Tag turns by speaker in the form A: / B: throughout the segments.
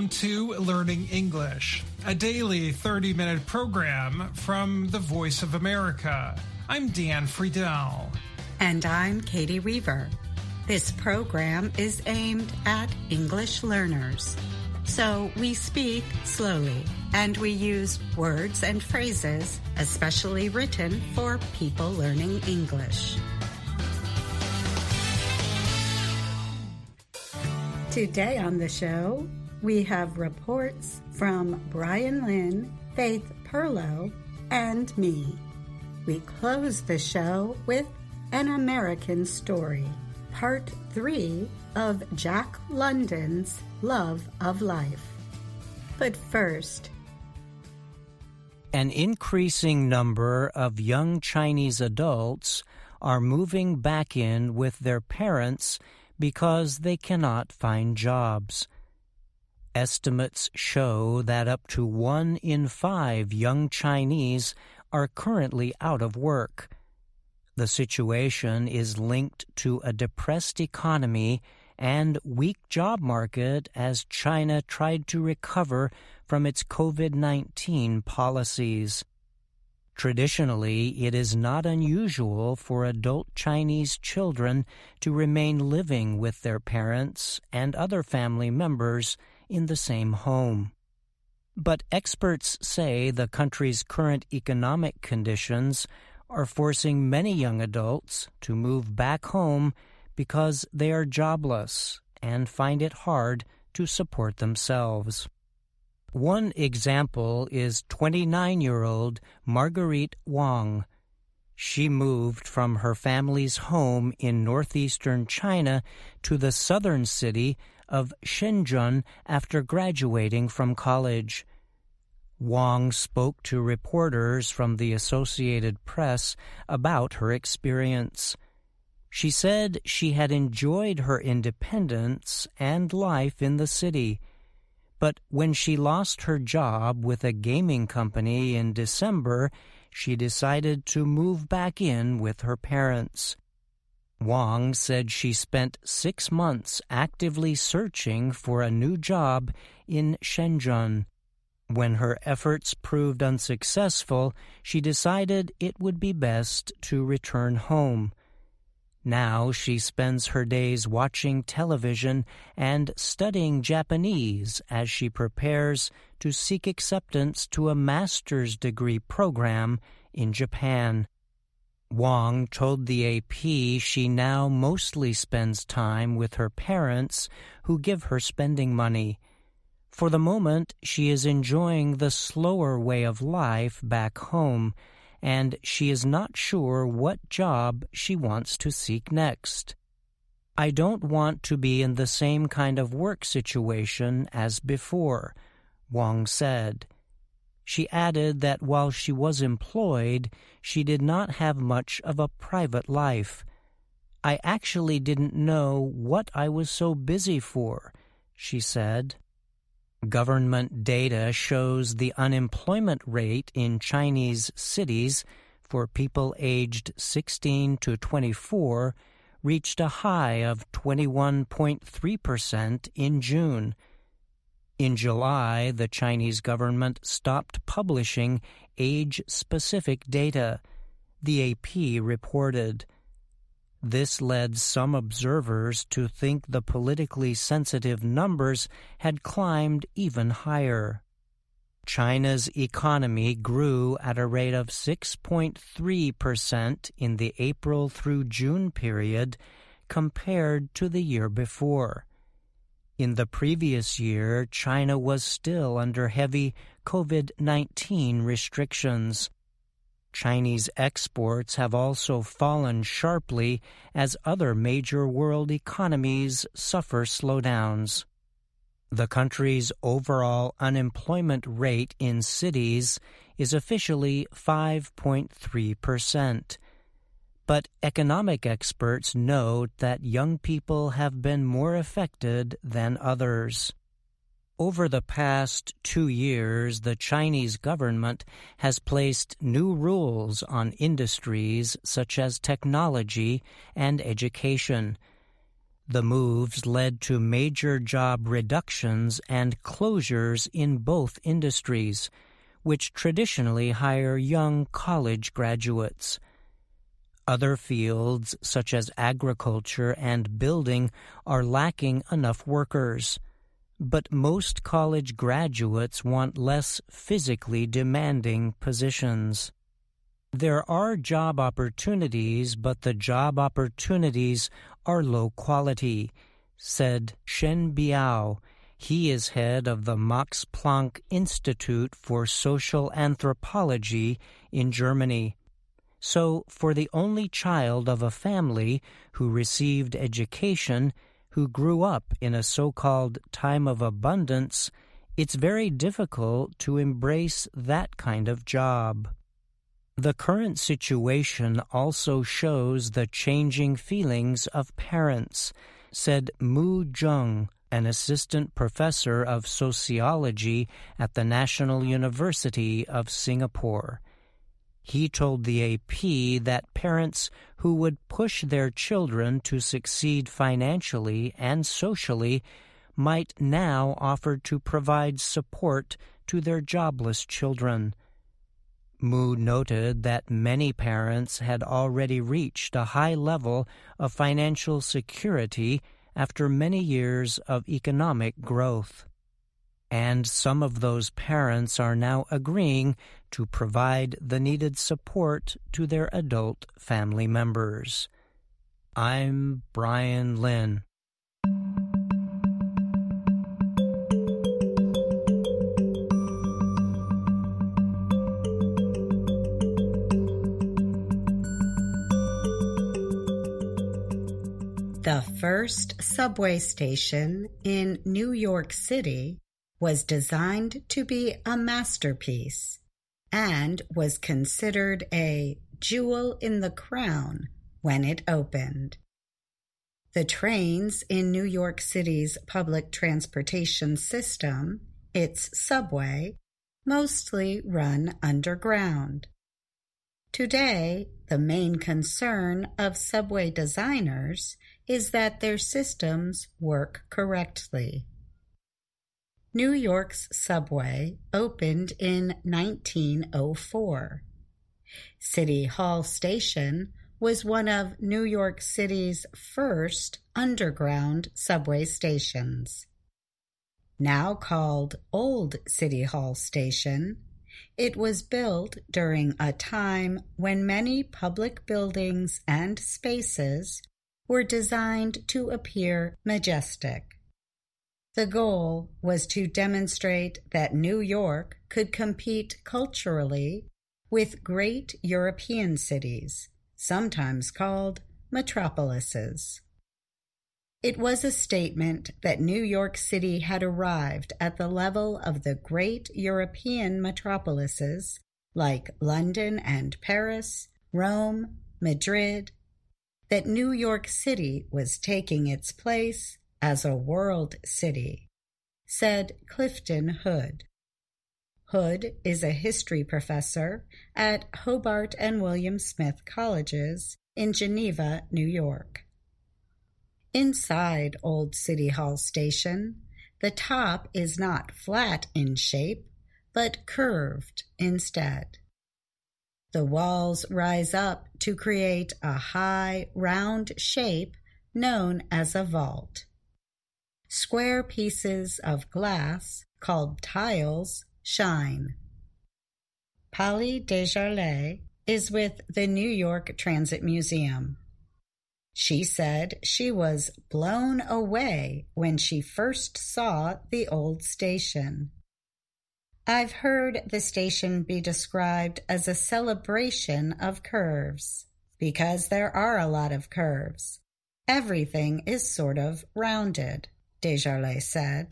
A: to Learning English, a daily 30-minute program from the Voice of America. I'm Dan Friedel.
B: And I'm Katie Weaver. This program is aimed at English learners. So we speak slowly, and we use words and phrases especially written for people learning English. Today on the show, we have reports from Brian Lynn, Faith Perlow, and me. We close the show with An American Story, Part 3 of Jack London's Love of Life. But first,
C: an increasing number of young Chinese adults are moving back in with their parents because they cannot find jobs. Estimates show that up to 1 in 5 young Chinese are currently out of work. The situation is linked to a depressed economy and weak job market as China tried to recover from its COVID-19 policies. Traditionally, it is not unusual for adult Chinese children to remain living with their parents and other family members in the same home. But experts say the country's current economic conditions are forcing many young adults to move back home because they are jobless and find it hard to support themselves. One example is 29-year-old Marguerite Wang. She moved from her family's home in northeastern China to the southern city of Shenzhen after graduating from college. Wang spoke to reporters from the Associated Press about her experience. She said she had enjoyed her independence and life in the city, but when she lost her job with a gaming company in December, she decided to move back in with her parents. Wang said she spent 6 months actively searching for a new job in Shenzhen. When her efforts proved unsuccessful, she decided it would be best to return home. Now she spends her days watching television and studying Japanese as she prepares to seek acceptance to a master's degree program in Japan. Wang told the AP she now mostly spends time with her parents, who give her spending money. For the moment, she is enjoying the slower way of life back home, and she is not sure what job she wants to seek next. "I don't want to be in the same kind of work situation as before," Wang said. She added that while she was employed, she did not have much of a private life. "I actually didn't know what I was so busy for," she said. Government data shows the unemployment rate in Chinese cities for people aged 16 to 24 reached a high of 21.3% in June. In July, the Chinese government stopped publishing age-specific data, the AP reported. This led some observers to think the politically sensitive numbers had climbed even higher. China's economy grew at a rate of 6.3% in the April through June period compared to the year before. In the previous year, China was still under heavy COVID-19 restrictions. Chinese exports have also fallen sharply as other major world economies suffer slowdowns. The country's overall unemployment rate in cities is officially 5.3%. But economic experts note that young people have been more affected than others. Over the past 2 years, the Chinese government has placed new rules on industries such as technology and education. The moves led to major job reductions and closures in both industries, which traditionally hire young college graduates. Other fields, such as agriculture and building, are lacking enough workers. But most college graduates want less physically demanding positions. There are job opportunities, but the job opportunities are low quality, said Shen Biao. He is head of the Max Planck Institute for Social Anthropology in Germany. So, for the only child of a family who received education, who grew up in a so-called time of abundance, it's very difficult to embrace that kind of job. The current situation also shows the changing feelings of parents, said Mu Zheng, an assistant professor of sociology at the National University of Singapore. He told the AP that parents who would push their children to succeed financially and socially might now offer to provide support to their jobless children. Mu noted that many parents had already reached a high level of financial security after many years of economic growth. And some of those parents are now agreeing to provide the needed support to their adult family members. I'm Brian Lynn.
B: The first subway station in New York City was designed to be a masterpiece and was considered a jewel in the crown when it opened. The trains in New York City's public transportation system, its subway, mostly run underground. Today, the main concern of subway designers is that their systems work correctly. New York's subway opened in 1904. City Hall Station was one of New York City's first underground subway stations. Now called Old City Hall Station, it was built during a time when many public buildings and spaces were designed to appear majestic. The goal was to demonstrate that New York could compete culturally with great European cities, sometimes called metropolises. It was a statement that New York City had arrived at the level of the great European metropolises like London and Paris, Rome, Madrid, that New York City was taking its place as a world city, said Clifton Hood. Hood is a history professor at Hobart and William Smith Colleges in Geneva, New York. Inside Old City Hall Station, the top is not flat in shape, but curved instead. The walls rise up to create a high, round shape known as a vault. Square pieces of glass, called tiles, shine. Polly Desjardins is with the New York Transit Museum. She said she was blown away when she first saw the old station. I've heard the station be described as a celebration of curves, because there are a lot of curves. Everything is sort of rounded, Desjardins said.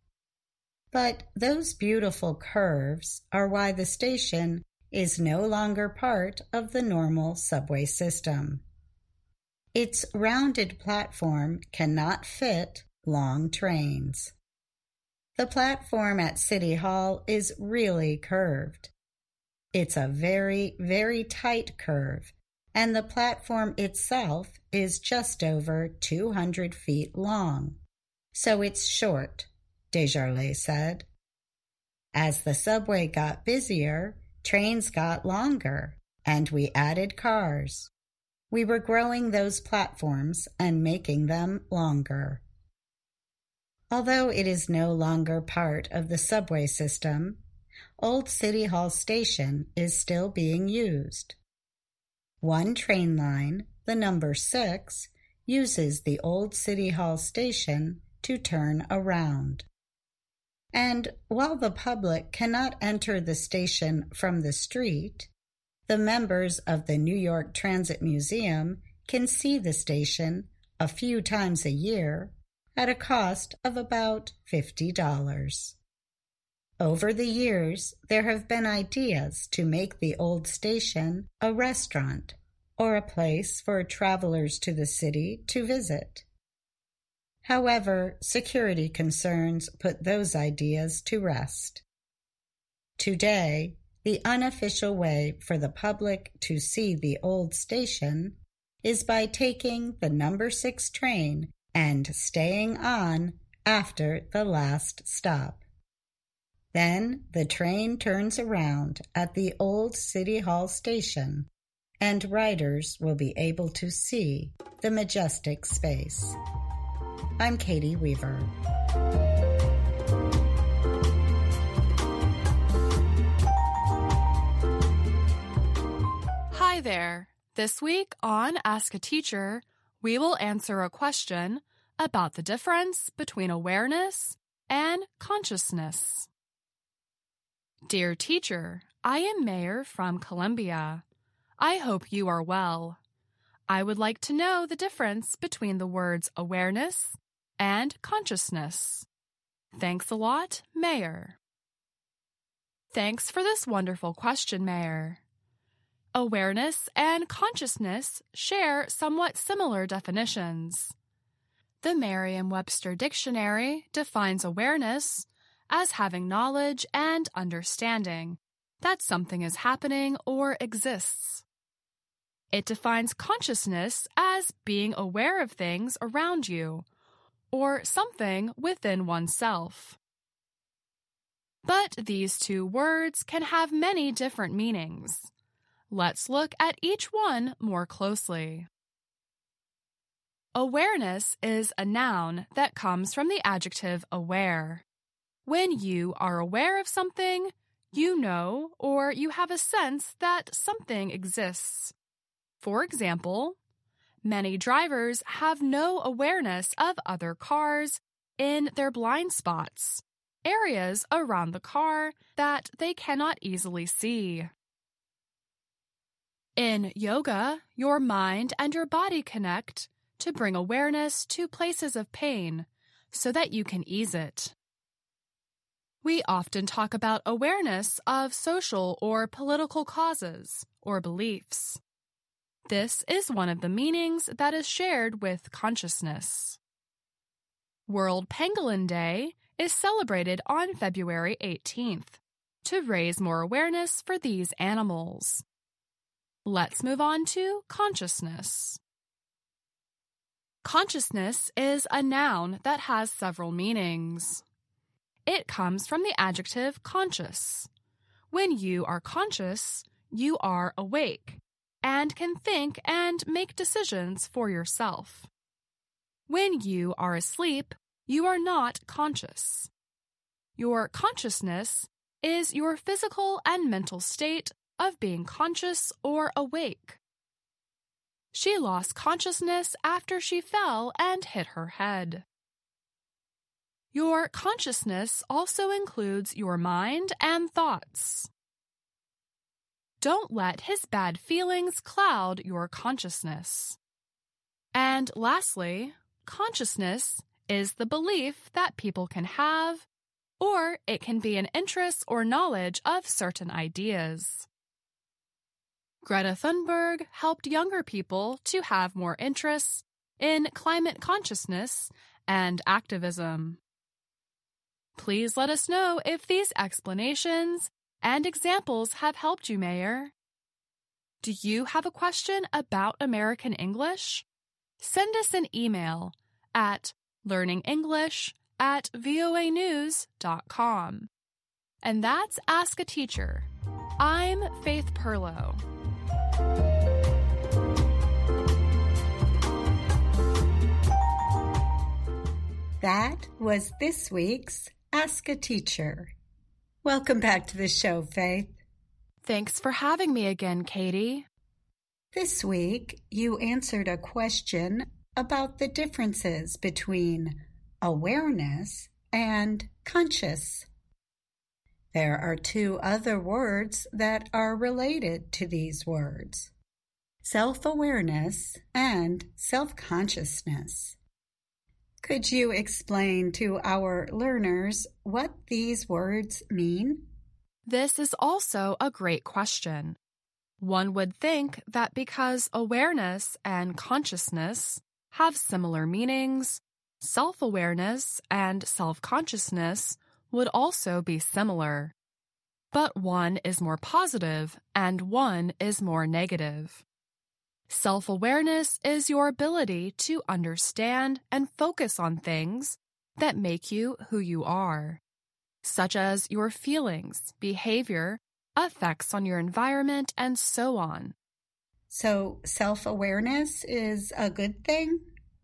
B: But those beautiful curves are why the station is no longer part of the normal subway system. Its rounded platform cannot fit long trains. The platform at City Hall is really curved. It's a very, very tight curve, and the platform itself is just over 200 feet long. So it's short, Desjardins said. As the subway got busier, trains got longer, and we added cars. We were growing those platforms and making them longer. Although it is no longer part of the subway system, Old City Hall Station is still being used. One train line, the number 6, uses the Old City Hall Station to turn around. And while the public cannot enter the station from the street, the members of the New York Transit Museum can see the station a few times a year at a cost of about $50. Over the years, there have been ideas to make the old station a restaurant or a place for travelers to the city to visit. However, security concerns put those ideas to rest. Today, the unofficial way for the public to see the old station is by taking the number 6 train and staying on after the last stop. Then the train turns around at the Old City Hall Station, and riders will be able to see the majestic space. I'm Katie Weaver.
D: Hi there. This week on Ask a Teacher, we will answer a question about the difference between awareness and consciousness. Dear teacher, I am Mayor from Columbia. I hope you are well. I would like to know the difference between the words awareness and consciousness. Thanks a lot, Mayor. Thanks for this wonderful question, Mayor. Awareness and consciousness share somewhat similar definitions. The Merriam-Webster Dictionary defines awareness as having knowledge and understanding that something is happening or exists. It defines consciousness as being aware of things around you or something within oneself. But these two words can have many different meanings. Let's look at each one more closely. Awareness is a noun that comes from the adjective aware. When you are aware of something, you know or you have a sense that something exists. For example, many drivers have no awareness of other cars in their blind spots, areas around the car that they cannot easily see. In yoga, your mind and your body connect to bring awareness to places of pain so that you can ease it. We often talk about awareness of social or political causes or beliefs. This is one of the meanings that is shared with consciousness. World Pangolin Day is celebrated on February 18th to raise more awareness for these animals. Let's move on to consciousness. Consciousness is a noun that has several meanings. It comes from the adjective conscious. When you are conscious, you are awake and can think and make decisions for yourself. When you are asleep, you are not conscious. Your consciousness is your physical and mental state of being conscious or awake. She lost consciousness after she fell and hit her head. Your consciousness also includes your mind and thoughts. Don't let his bad feelings cloud your consciousness. And lastly, consciousness is the belief that people can have, or it can be an interest or knowledge of certain ideas. Greta Thunberg helped younger people to have more interests in climate consciousness and activism. Please let us know if these explanations and examples have helped you, Mayor. Do you have a question about American English? Send us an email at learningenglish@voanews.com. And that's Ask a Teacher. I'm Faith Perlow.
B: That was this week's Ask a Teacher. Welcome back to the show, Faith.
D: Thanks for having me again, Katie.
B: This week, you answered a question about the differences between awareness and conscious. There are two other words that are related to these words: self-awareness and self-consciousness. Could you explain to our learners what these words mean?
D: This is also a great question. One would think that because awareness and consciousness have similar meanings, self-awareness and self-consciousness would also be similar. But one is more positive and one is more negative. Self-awareness is your ability to understand and focus on things that make you who you are, such as your feelings, behavior, effects on your environment, and so on.
B: So self-awareness is a good thing?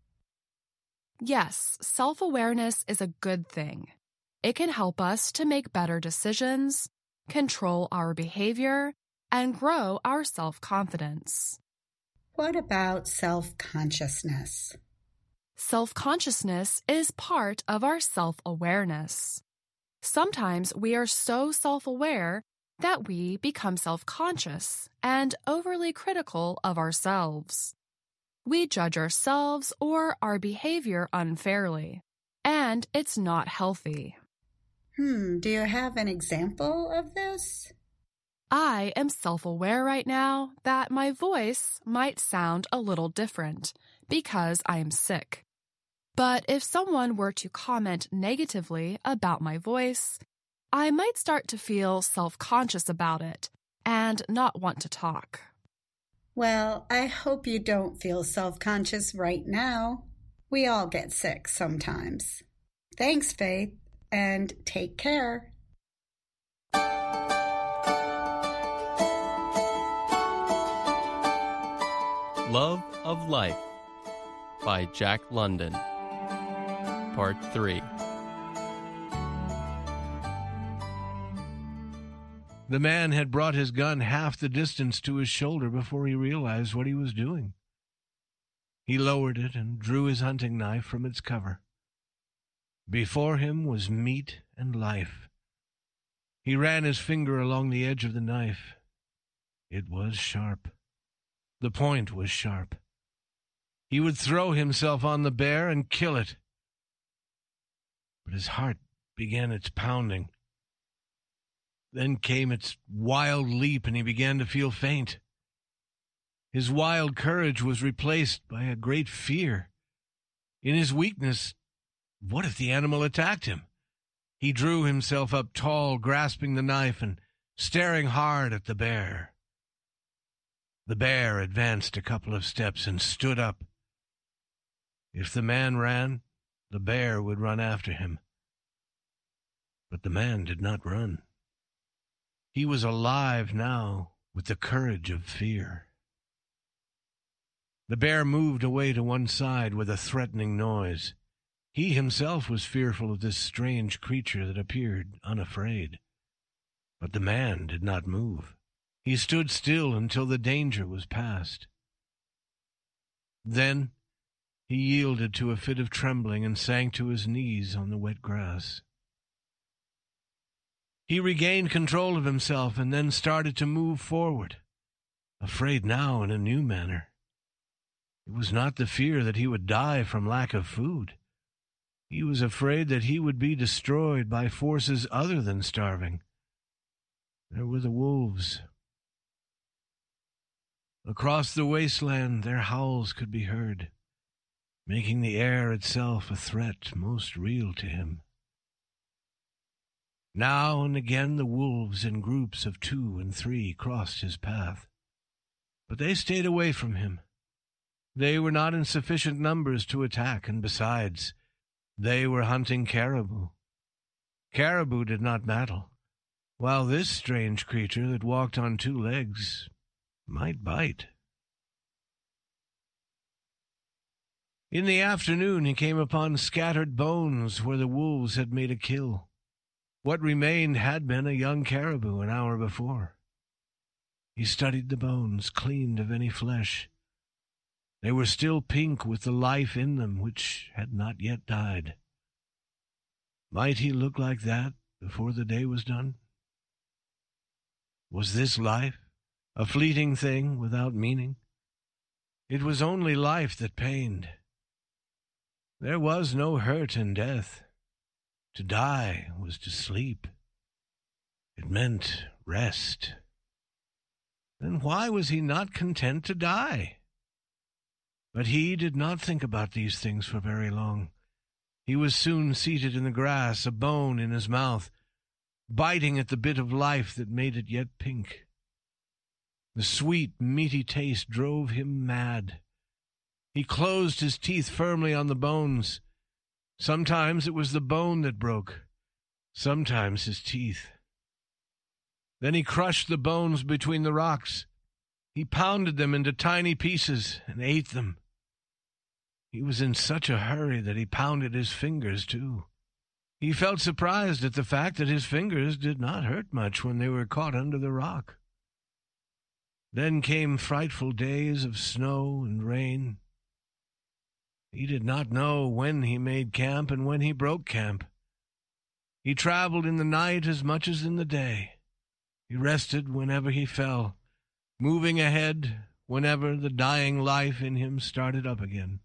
D: Yes, self-awareness is a good thing. It can help us to make better decisions, control our behavior, and grow our self-confidence.
B: What about self-consciousness?
D: Self-consciousness is part of our self-awareness. Sometimes we are so self-aware that we become self-conscious and overly critical of ourselves. We judge ourselves or our behavior unfairly, and it's not healthy.
B: Do you have an example of this?
D: I am self-aware right now that my voice might sound a little different because I am sick. But if someone were to comment negatively about my voice, I might start to feel self-conscious about it and not want to talk.
B: Well, I hope you don't feel self-conscious right now. We all get sick sometimes. Thanks, Faith, and take care.
E: Love of Life by Jack London. Part 3.
F: The man had brought his gun half the distance to his shoulder before he realized what he was doing. He lowered it and drew his hunting knife from its cover. Before him was meat and life. He ran his finger along the edge of the knife. It was sharp. The point was sharp. He would throw himself on the bear and kill it. But his heart began its pounding. Then came its wild leap, and he began to feel faint. His wild courage was replaced by a great fear. In his weakness, what if the animal attacked him? He drew himself up tall, grasping the knife and staring hard at the bear. The bear advanced a couple of steps and stood up. If the man ran, the bear would run after him. But the man did not run. He was alive now with the courage of fear. The bear moved away to one side with a threatening noise. He himself was fearful of this strange creature that appeared unafraid. But the man did not move. He stood still until the danger was past. Then he yielded to a fit of trembling and sank to his knees on the wet grass. He regained control of himself and then started to move forward, afraid now in a new manner. It was not the fear that he would die from lack of food. He was afraid that he would be destroyed by forces other than starving. There were the wolves. Across the wasteland their howls could be heard, making the air itself a threat most real to him. Now and again the wolves in groups of 2 and 3 crossed his path. But they stayed away from him. They were not in sufficient numbers to attack, and besides, they were hunting caribou. Caribou did not matter, while this strange creature that walked on 2 legs might bite. In the afternoon he came upon scattered bones where the wolves had made a kill. What remained had been a young caribou an hour before. He studied the bones, cleaned of any flesh. They were still pink with the life in them which had not yet died. Might he look like that before the day was done? Was this life a fleeting thing without meaning? It was only life that pained. There was no hurt in death. To die was to sleep. It meant rest. Then why was he not content to die? But he did not think about these things for very long. He was soon seated in the grass, a bone in his mouth, biting at the bit of life that made it yet pink. The sweet, meaty taste drove him mad. He closed his teeth firmly on the bones. Sometimes it was the bone that broke, sometimes his teeth. Then he crushed the bones between the rocks. He pounded them into tiny pieces and ate them. He was in such a hurry that he pounded his fingers, too. He felt surprised at the fact that his fingers did not hurt much when they were caught under the rock. Then came frightful days of snow and rain. He did not know when he made camp and when he broke camp. He traveled in the night as much as in the day. He rested whenever he fell, moving ahead whenever the dying life in him started up again.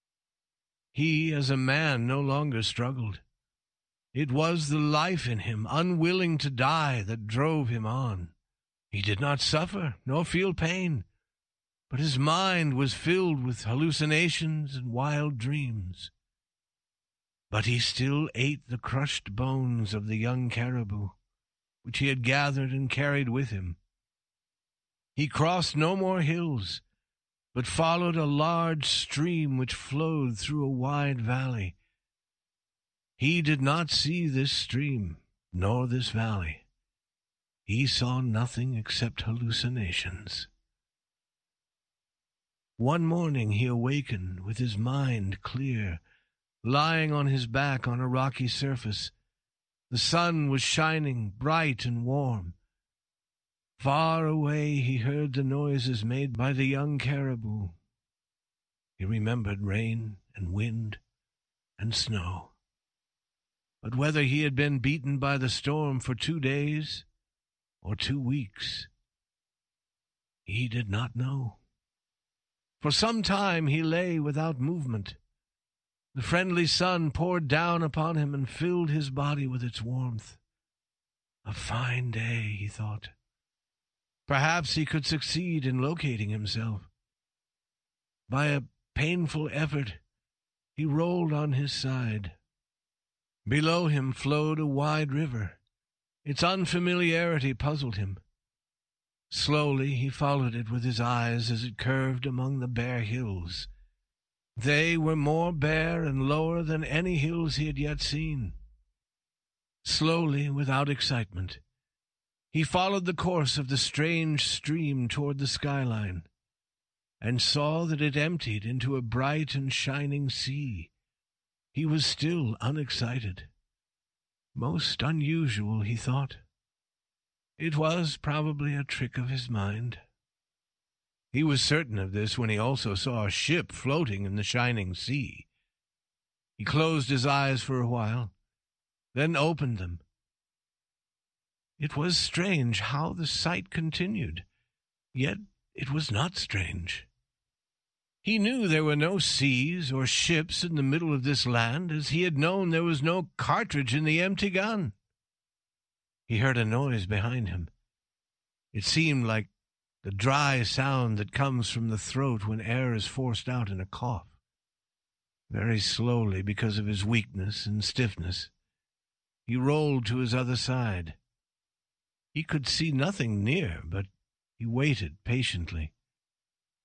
F: He, as a man, no longer struggled. It was the life in him, unwilling to die, that drove him on. He did not suffer, nor feel pain, but his mind was filled with hallucinations and wild dreams. But he still ate the crushed bones of the young caribou, which he had gathered and carried with him. He crossed no more hills, but followed a large stream which flowed through a wide valley. He did not see this stream, nor this valley. He saw nothing except hallucinations. One morning he awakened with his mind clear, lying on his back on a rocky surface. The sun was shining bright and warm. Far away he heard the noises made by the young caribou. He remembered rain and wind and snow. But whether he had been beaten by the storm for 2 days or 2 weeks, he did not know. For some time he lay without movement. The friendly sun poured down upon him and filled his body with its warmth. A fine day, he thought. Perhaps he could succeed in locating himself. By a painful effort, he rolled on his side. Below him flowed a wide river. Its unfamiliarity puzzled him. Slowly he followed it with his eyes as it curved among the bare hills. They were more bare and lower than any hills he had yet seen. Slowly, without excitement, he followed the course of the strange stream toward the skyline, and saw that it emptied into a bright and shining sea. He was still unexcited. Most unusual, he thought. It was probably a trick of his mind. He was certain of this when he also saw a ship floating in the shining sea. He closed his eyes for a while, then opened them. It was strange how the sight continued, yet it was not strange. He knew there were no seas or ships in the middle of this land, as he had known there was no cartridge in the empty gun. He heard a noise behind him. It seemed like the dry sound that comes from the throat when air is forced out in a cough. Very slowly, because of his weakness and stiffness, he rolled to his other side. He could see nothing near, but he waited patiently.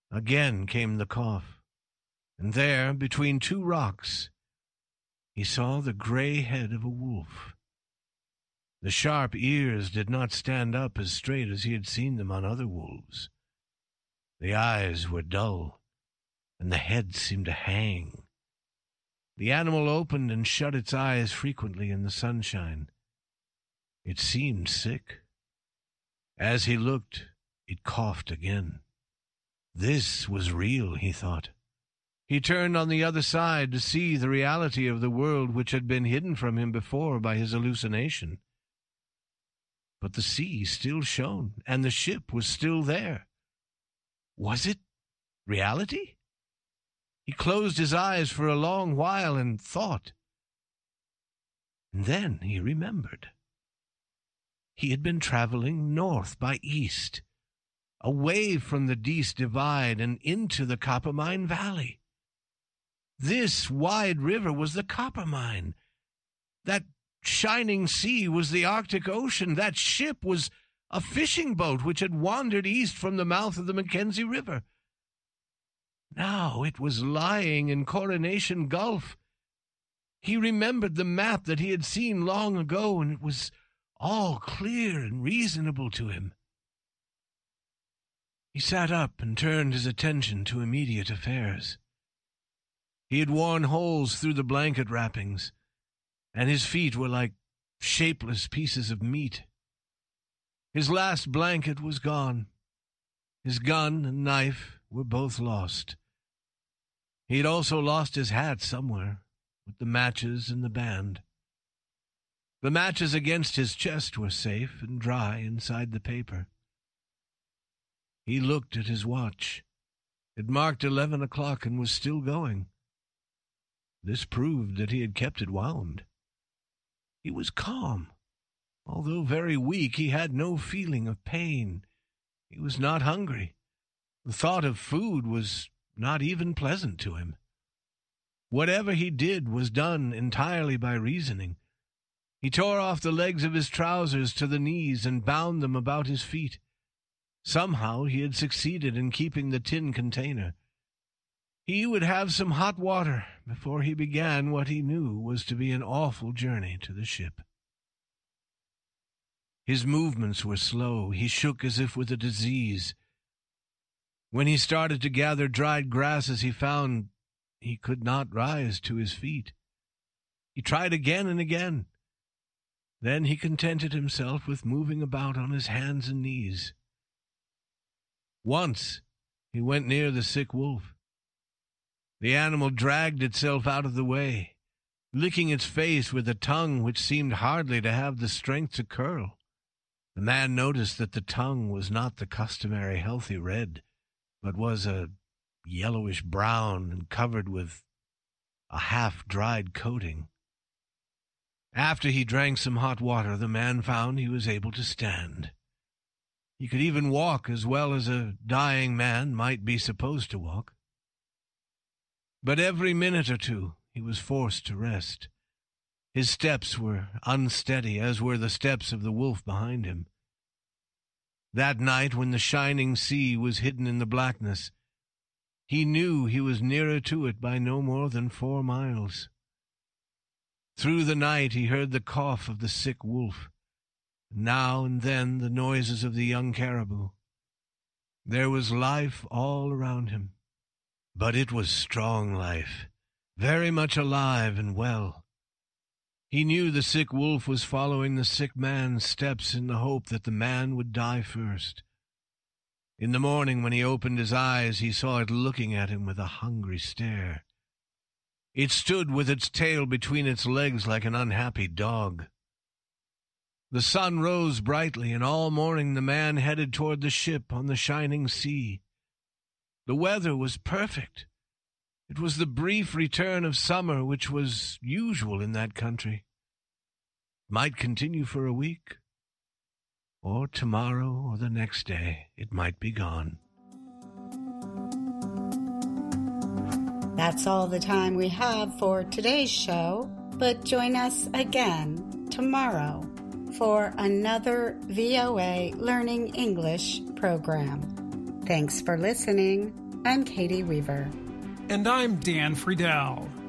F: Again came the cough, and there, between two rocks, he saw the gray head of a wolf. The sharp ears did not stand up as straight as he had seen them on other wolves. The eyes were dull, and the head seemed to hang. The animal opened and shut its eyes frequently in the sunshine. It seemed sick. As he looked, it coughed again. This was real, he thought. He turned on the other side to see the reality of the world which had been hidden from him before by his hallucination. But the sea still shone, and the ship was still there. Was it reality? He closed his eyes for a long while and thought. And then he remembered. He had been traveling north by east, away from the Dease Divide and into the Coppermine Valley. This wide river was the Coppermine. That shining sea was the Arctic Ocean. That ship was a fishing boat which had wandered east from the mouth of the Mackenzie River. Now it was lying in Coronation Gulf. He remembered the map that he had seen long ago, and it was all clear and reasonable to him. He sat up and turned his attention to immediate affairs. He had worn holes through the blanket wrappings, and his feet were like shapeless pieces of meat. His last blanket was gone. His gun and knife were both lost. He had also lost his hat somewhere, with the matches and the band. The matches against his chest were safe and dry inside the paper. He looked at his watch. It marked 11 o'clock and was still going. This proved that he had kept it wound. He was calm. Although very weak, he had no feeling of pain. He was not hungry. The thought of food was not even pleasant to him. Whatever he did was done entirely by reasoning. He tore off the legs of his trousers to the knees and bound them about his feet. Somehow he had succeeded in keeping the tin container. He would have some hot water before he began what he knew was to be an awful journey to the ship. His movements were slow. He shook as if with a disease. When he started to gather dried grasses, he found he could not rise to his feet. He tried again and again. Then he contented himself with moving about on his hands and knees. Once he went near the sick wolf. The animal dragged itself out of the way, licking its face with a tongue which seemed hardly to have the strength to curl. The man noticed that the tongue was not the customary healthy red, but was a yellowish brown and covered with a half-dried coating. After he drank some hot water, the man found he was able to stand. He could even walk as well as a dying man might be supposed to walk. But every minute or two he was forced to rest. His steps were unsteady, as were the steps of the wolf behind him. That night, when the shining sea was hidden in the blackness, he knew he was nearer to it by no more than 4 miles. Through the night he heard the cough of the sick wolf, now and then the noises of the young caribou. There was life all around him, but it was strong life, very much alive and well. He knew the sick wolf was following the sick man's steps in the hope that the man would die first. In the morning, when he opened his eyes, he saw it looking at him with a hungry stare. It stood with its tail between its legs like an unhappy dog. The sun rose brightly, and all morning the man headed toward the ship on the shining sea. The weather was perfect. It was the brief return of summer which was usual in that country. It might continue for a week, or tomorrow or the next day it might be gone.
B: That's all the time we have for today's show, but join us again tomorrow for another VOA Learning English program. Thanks for listening. I'm Katie Weaver.
A: And I'm Dan Friedel.